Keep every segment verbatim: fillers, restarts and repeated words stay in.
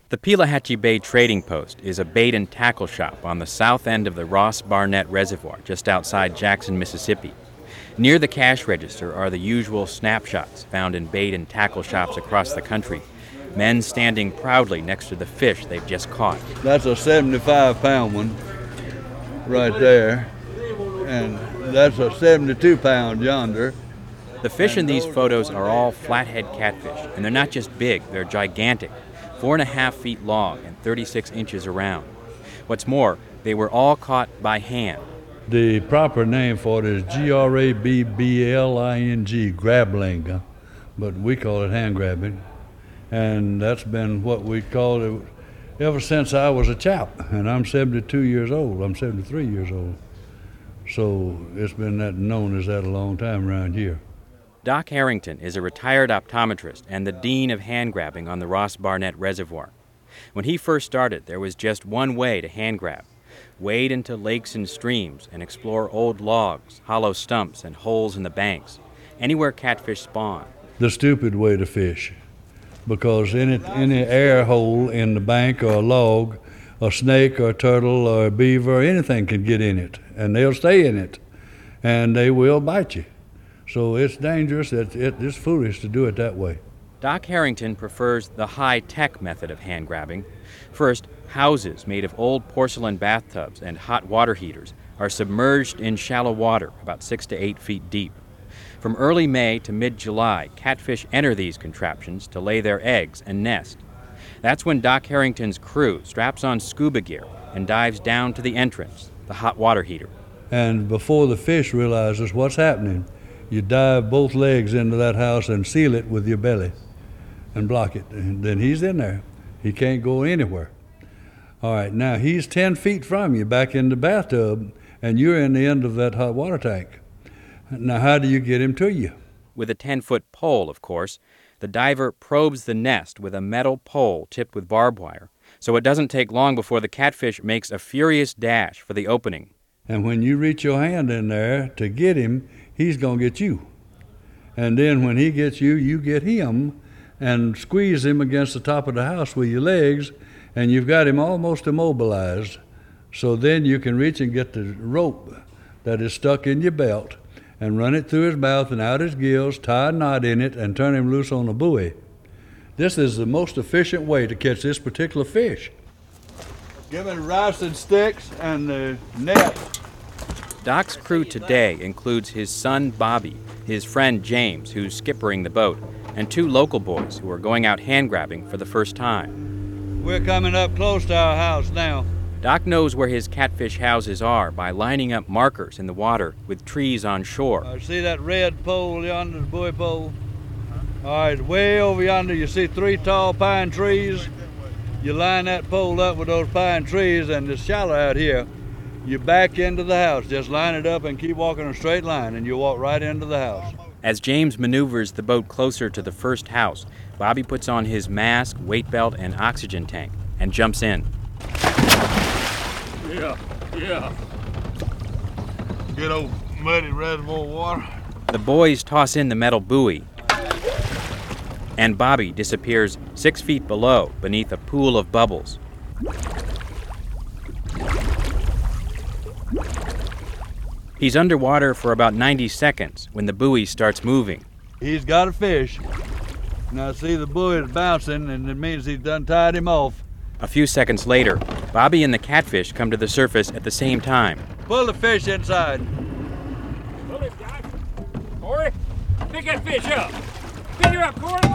The Pelahatchie Bay Trading Post is a bait and tackle shop on the south end of the Ross Barnett Reservoir, just outside Jackson, Mississippi. Near the cash register are the usual snapshots found in bait and tackle shops across the country. Men standing proudly next to the fish they've just caught. That's a seventy-five pound one right there, and that's a seventy-two pound yonder. The fish in these photos are all flathead catfish, and they're not just big, they're gigantic. Four and a half feet long and thirty-six inches around. What's more, they were all caught by hand. The proper name for it is G R A B B L I N G, grabbling, but we call it hand grabbing. And that's been what we called it ever since I was a chap, and I'm seventy-two years old. I'm seventy-three years old. So it's been that known as that a long time around here. Doc Harrington is a retired optometrist and the dean of hand grabbing on the Ross Barnett Reservoir. When he first started, there was just one way to hand grab: wade into lakes and streams and explore old logs, hollow stumps, and holes in the banks, anywhere catfish spawn. The stupid way to fish, because any, any air hole in the bank or a log, a snake or a turtle or a beaver, anything can get in it, and they'll stay in it, and they will bite you. So it's dangerous. It, it, it's foolish to do it that way. Doc Harrington prefers the high-tech method of hand grabbing. First, houses made of old porcelain bathtubs and hot water heaters are submerged in shallow water about six to eight feet deep. From early May to mid-July, catfish enter these contraptions to lay their eggs and nest. That's when Doc Harrington's crew straps on scuba gear and dives down to the entrance, the hot water heater. And before the fish realizes what's happening, you dive both legs into that house and seal it with your belly and block it. And then he's in there. He can't go anywhere. All right, now he's ten feet from you back in the bathtub, and you're in the end of that hot water tank. Now how do you get him to you? With a ten-foot pole, of course. The diver probes the nest with a metal pole tipped with barbed wire, so it doesn't take long before the catfish makes a furious dash for the opening. And when you reach your hand in there to get him, he's going to get you. And then when he gets you, you get him and squeeze him against the top of the house with your legs, and you've got him almost immobilized. So then you can reach and get the rope that is stuck in your belt and run it through his mouth and out his gills, tie a knot in it, and turn him loose on a buoy. This is the most efficient way to catch this particular fish. Give him rice and sticks and the net. Doc's crew today includes his son Bobby, his friend James, who's skippering the boat, and two local boys who are going out hand grabbing for the first time. We're coming up close to our house now. Doc knows where his catfish houses are by lining up markers in the water with trees on shore. Uh, see that red pole yonder, the buoy pole? All right, way over yonder you see three tall pine trees. You line that pole up with those pine trees, and it's shallow out here. You back into the house, just line it up and keep walking a straight line, and you walk right into the house. As James maneuvers the boat closer to the first house, Bobby puts on his mask, weight belt, and oxygen tank and jumps in. Yeah, yeah. Good old muddy reservoir water. The boys toss in the metal buoy, and Bobby disappears six feet below beneath a pool of bubbles. He's underwater for about ninety seconds when the buoy starts moving. He's got a fish. Now see, the buoy is bouncing, and it means he's done tied him off. A few seconds later, Bobby and the catfish come to the surface at the same time. Pull the fish inside. Pull it, guys. Corey, pick that fish up. Pick her up, Corey.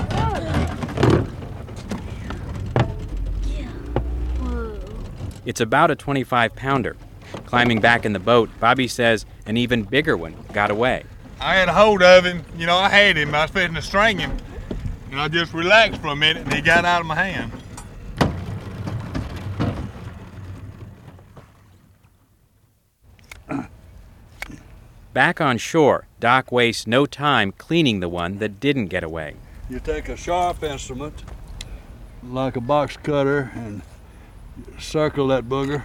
It's about a twenty-five pounder. Climbing back in the boat, Bobby says an even bigger one got away. I had a hold of him. You know, I had him. I was fitting to string him. And I just relaxed for a minute, and he got out of my hand. Back on shore, Doc wastes no time cleaning the one that didn't get away. You take a sharp instrument, like a box cutter, and circle that booger.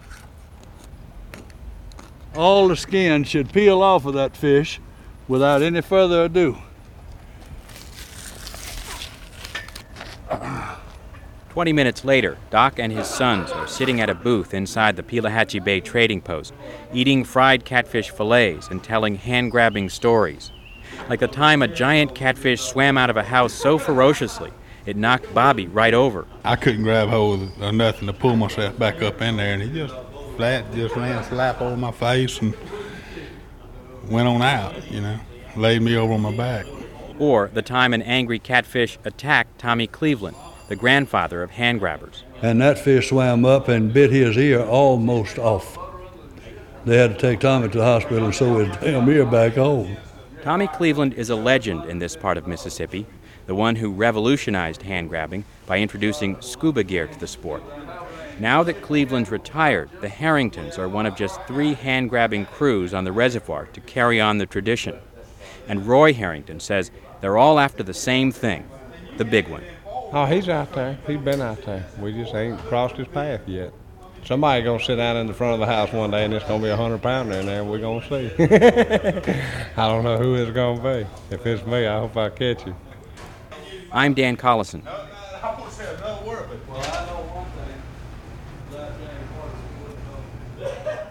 All the skin should peel off of that fish without any further ado. Twenty minutes later, Doc and his sons are sitting at a booth inside the Pelahatchie Bay trading post, eating fried catfish fillets and telling hand-grabbing stories. Like the time a giant catfish swam out of a house so ferociously, it knocked Bobby right over. I couldn't grab hold of nothing to pull myself back up in there, and he just flat, just ran slap over my face and went on out, you know, laid me over on my back. Or the time an angry catfish attacked Tommy Cleveland, the grandfather of hand grabbers. And that fish swam up and bit his ear almost off. They had to take Tommy to the hospital and sew his damn ear back on. Tommy Cleveland is a legend in this part of Mississippi, the one who revolutionized hand grabbing by introducing scuba gear to the sport. Now that Cleveland's retired, the Harringtons are one of just three hand grabbing crews on the reservoir to carry on the tradition. And Roy Harrington says they're all after the same thing, the big one. Oh, he's out there. He's been out there. We just ain't crossed his path yet. Somebody gonna sit down in the front of the house one day and it's gonna be a hundred pounder in there and we're gonna see. I don't know who it's gonna be. If it's me, I hope I catch him. I'm Dan Collison. I want to say another word, but well, I know one thing.